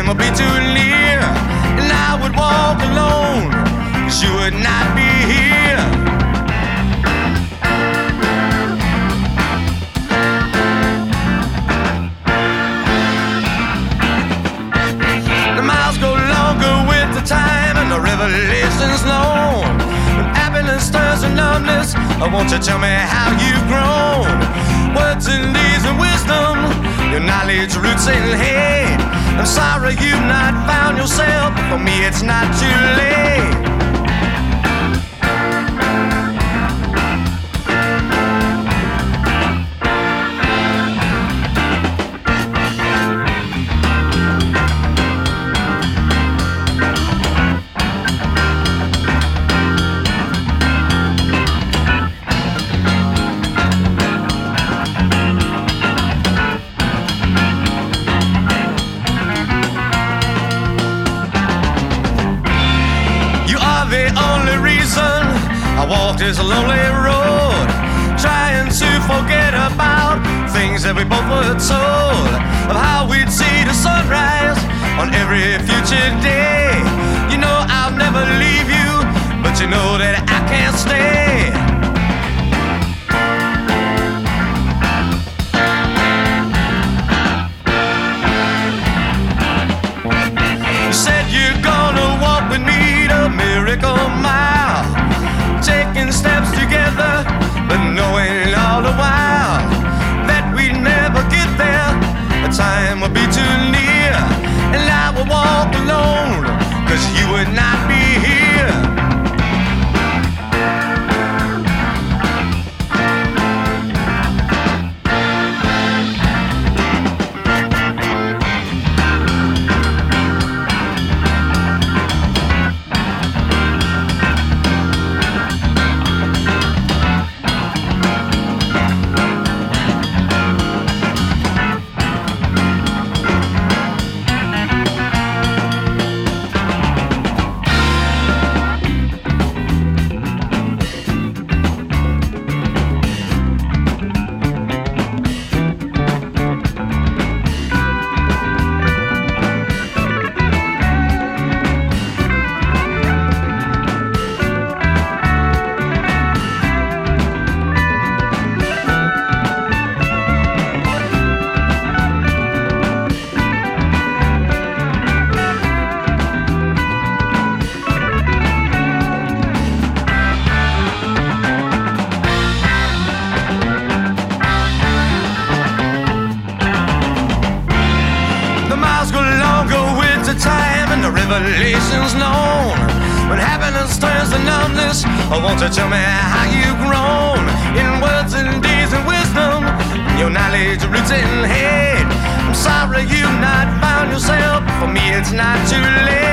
time would be too near, and I would walk alone, 'cause you would not be here. The miles go longer with the time, and the revelation's long. When happiness turns to numbness, won't you tell me how you've grown? Words and deeds and wisdom, your knowledge roots in hate. I'm sorry you've not found yourself, for me it's not too late. I walked this lonely road, trying to forget about things that we both were told, of how we'd see the sunrise on every future day. You know I'll never leave you, but you know that I can't stay. You said you're gonna walk with me the miracle mile, taking steps together, but knowing all the while that we'd never get there. The time would be too near, and I would walk alone, 'cause you would not be here. Revelations known. When happiness turns to numbness, won't you tell me how you've grown? In words and deeds and wisdom, your knowledge roots in hate. I'm sorry you've not found yourself, for me it's not too late.